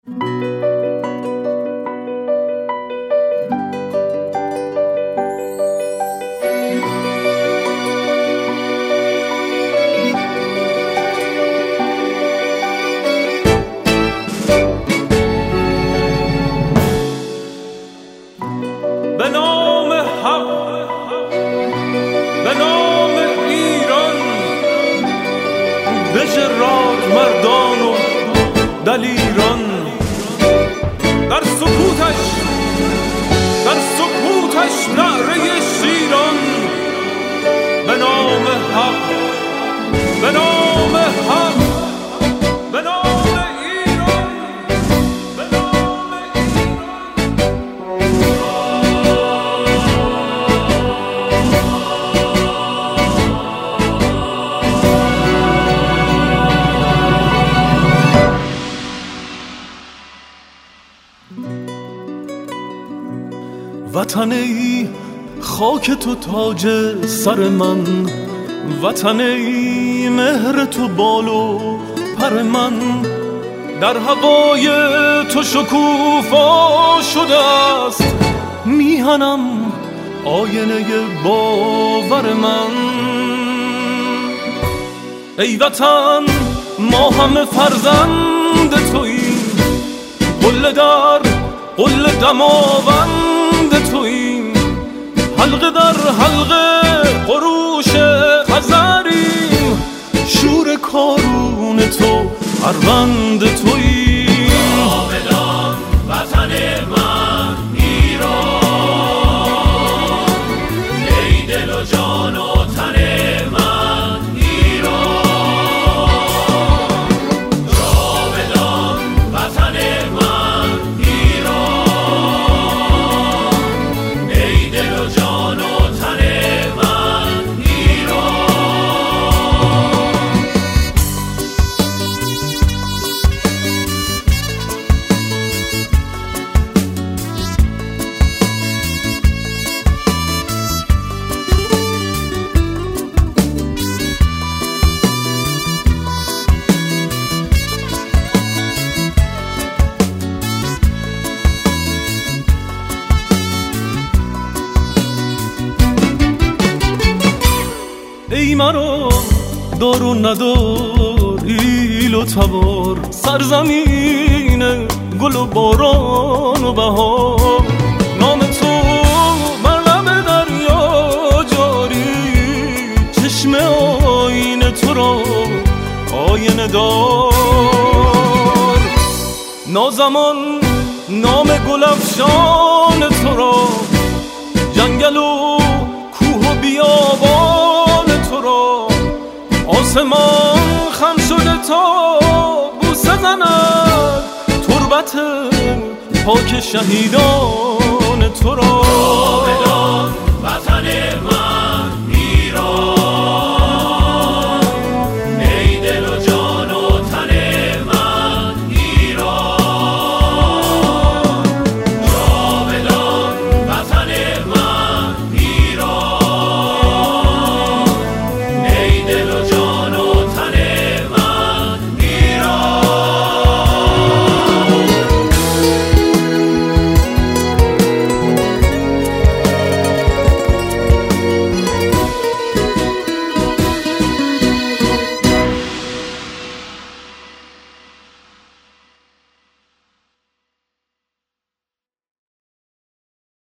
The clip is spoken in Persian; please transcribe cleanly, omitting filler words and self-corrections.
به نام حق، به نام ایران، بجراد مردان و دلیران. در سکوتش نعره شیران. به نام حق، به نام حق، به نام ایران، به نام وطن ای خاک تو تاج سر من، وطن ای مهر تو بال و پر من. در هوای تو شکوفا شده است میهنم آینه باور من. ای وطن ما همه فرزند توییم، قله در قله دماوند توییم، حلقه در حلقه قروش خزریم، شور کارون تو اروند توییم. جاودان وطن من ایران، ای دل و جان و تن من ایران. جاودان وطن من ایران، ای دل و جان و تن من ایران. ای مرا دار و ندار، ایل و تبار، سرزمین گل و باران و بهار. نام تو بر لب دریا جاری، چشم آینه تو را آینه دار. نازمان نام گل افشان تو را، جنگل و کوه و بیابان تو را. آسمان خم شده تا بوسه زند تربت پاک شهیدان تو را.